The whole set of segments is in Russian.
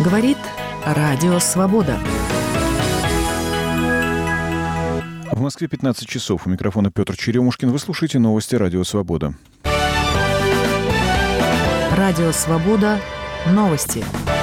Говорит Радио Свобода. В Москве 15 часов. У микрофона Петр Черемушкин. Вы слушаете новости Радио Свобода. Радио Свобода. Новости.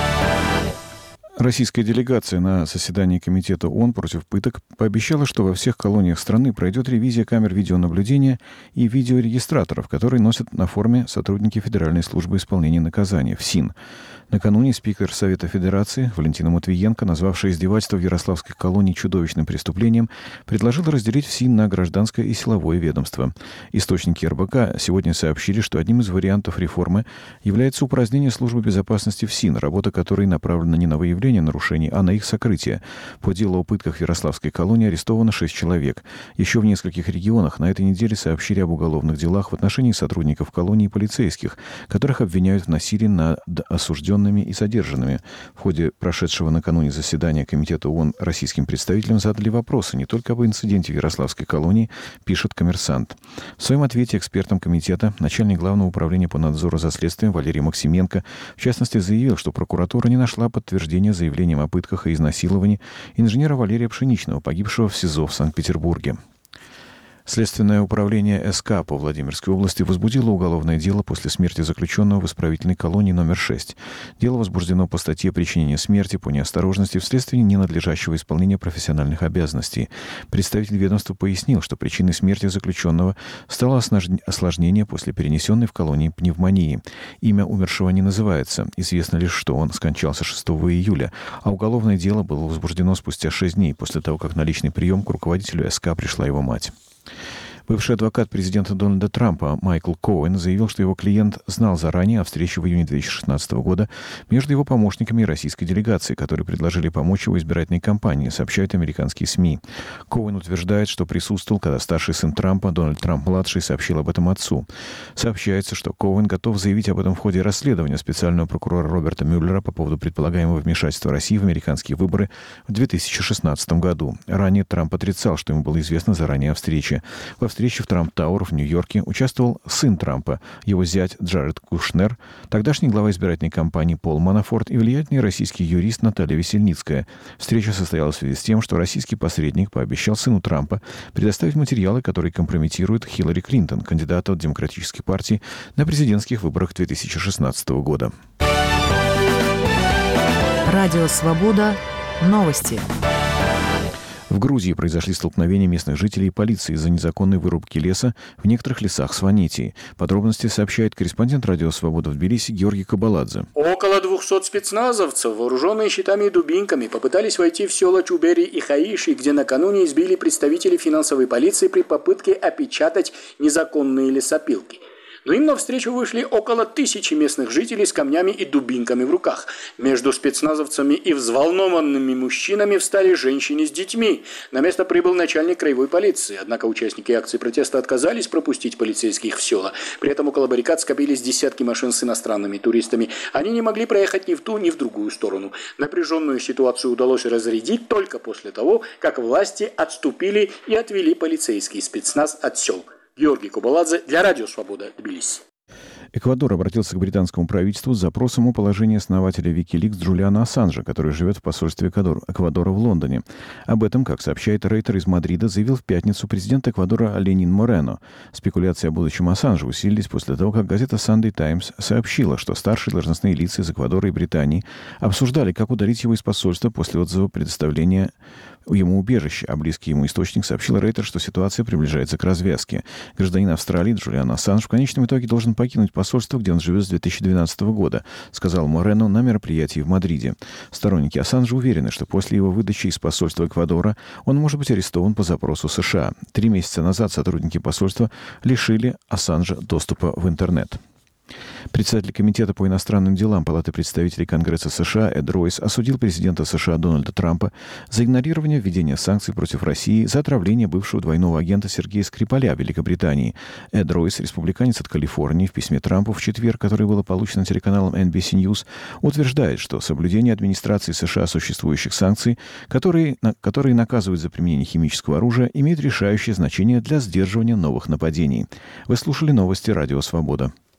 Российская делегация на заседании Комитета ООН против пыток пообещала, что во всех колониях страны пройдет ревизия камер видеонаблюдения и видеорегистраторов, которые носят на форме сотрудники Федеральной службы исполнения наказания, ФСИН. Накануне спикер Совета Федерации Валентина Матвиенко, назвавшая издевательство в ярославской колонии чудовищным преступлением, предложила разделить ФСИН на гражданское и силовое ведомство. Источники РБК сегодня сообщили, что одним из вариантов реформы является упразднение службы безопасности ФСИН, работа которой направлена не на выявление нарушений, а на их сокрытие. По делу о пытках в ярославской колонии арестовано 6 человек. Еще в нескольких регионах на этой неделе сообщили об уголовных делах в отношении сотрудников колонии и полицейских, которых обвиняют в насилии над осужденными и задержанными. В ходе прошедшего накануне заседания Комитета ООН российским представителям задали вопросы не только об инциденте в ярославской колонии, пишет «Коммерсант». В своем ответе экспертам комитета начальник Главного управления по надзору за следствием Валерий Максименко в частности заявил, что прокуратура не нашла подтверждения заявлениям о пытках и изнасиловании инженера Валерия Пшеничного, погибшего в СИЗО в Санкт-Петербурге. Следственное управление СК по Владимирской области возбудило уголовное дело после смерти заключенного в исправительной колонии номер 6. Дело возбуждено по статье «Причинение смерти по неосторожности вследствие ненадлежащего исполнения профессиональных обязанностей». Представитель ведомства пояснил, что причиной смерти заключенного стало осложнение после перенесенной в колонии пневмонии. Имя умершего не называется. Известно лишь, что он скончался 6 июля, а уголовное дело было возбуждено спустя 6 дней после того, как на личный прием к руководителю СК пришла его мать. Бывший адвокат президента Дональда Трампа Майкл Коэн заявил, что его клиент знал заранее о встрече в июне 2016 года между его помощниками и российской делегацией, которые предложили помочь его избирательной кампании, сообщают американские СМИ. Коэн утверждает, что присутствовал, когда старший сын Трампа, Дональд Трамп-младший, сообщил об этом отцу. Сообщается, что Коэн готов заявить об этом в ходе расследования специального прокурора Роберта Мюллера по поводу предполагаемого вмешательства России в американские выборы в 2016 году. Ранее Трамп отрицал, что ему было известно заранее о встрече. Во встрече в Трамп-Тауэр в Нью-Йорке участвовал сын Трампа, его зять Джаред Кушнер, тогдашний глава избирательной кампании Пол Манафорт и влиятельный российский юрист Наталья Весельницкая. Встреча состоялась в связи с тем, что российский посредник пообещал сыну Трампа предоставить материалы, которые компрометируют Хиллари Клинтон, кандидата от Демократической партии на президентских выборах 2016 года. Радио Свобода. Новости. В Грузии произошли столкновения местных жителей и полиции из-за незаконной вырубки леса в некоторых лесах Сванетии. Подробности сообщает корреспондент Радио Свобода в Тбилиси Георгий Кабаладзе. Около 200 спецназовцев, вооруженные щитами и дубинками, попытались войти в села Чубери и Хаиши, где накануне избили представителей финансовой полиции при попытке опечатать незаконные лесопилки. Но им навстречу вышли около 1000 местных жителей с камнями и дубинками в руках. Между спецназовцами и взволнованными мужчинами встали женщины с детьми. На место прибыл начальник краевой полиции. Однако участники акции протеста отказались пропустить полицейских в села. При этом около баррикад скопились десятки машин с иностранными туристами. Они не могли проехать ни в ту, ни в другую сторону. Напряженную ситуацию удалось разрядить только после того, как власти отступили и отвели полицейский спецназ от сел. Георгий Кабаладзе для Радио Свобода, Тбилиси. Эквадор обратился к британскому правительству с запросом о положении основателя Wikileaks Джулиана Ассанжа, который живет в посольстве Эквадора в Лондоне. Об этом, как сообщает Рейтер из Мадрида, заявил в пятницу президент Эквадора Ленин Морено. Спекуляции о будущем Ассанжа усилились после того, как газета Sunday Times сообщила, что старшие должностные лица из Эквадора и Британии обсуждали, как удалить его из посольства после отзыва предоставления ему убежище, а близкий ему источник сообщил Рейтер, что ситуация приближается к развязке. Гражданин Австралии Джулиан Ассанж в конечном итоге должен покинуть посольство, где он живет с 2012 года, сказал Морено на мероприятии в Мадриде. Сторонники Ассанжа уверены, что после его выдачи из посольства Эквадора он может быть арестован по запросу США. 3 месяца назад сотрудники посольства лишили Ассанжа доступа в интернет. Председатель Комитета по иностранным делам Палаты представителей Конгресса США Эд Ройс осудил президента США Дональда Трампа за игнорирование введения санкций против России за отравление бывшего двойного агента Сергея Скрипаля в Великобритании. Эд Ройс, республиканец от Калифорнии, в письме Трампу в четверг, которое было получено телеканалом NBC News, утверждает, что соблюдение администрации США существующих санкций, которые наказывают за применение химического оружия, имеет решающее значение для сдерживания новых нападений. Вы слушали новости Радио Свобода.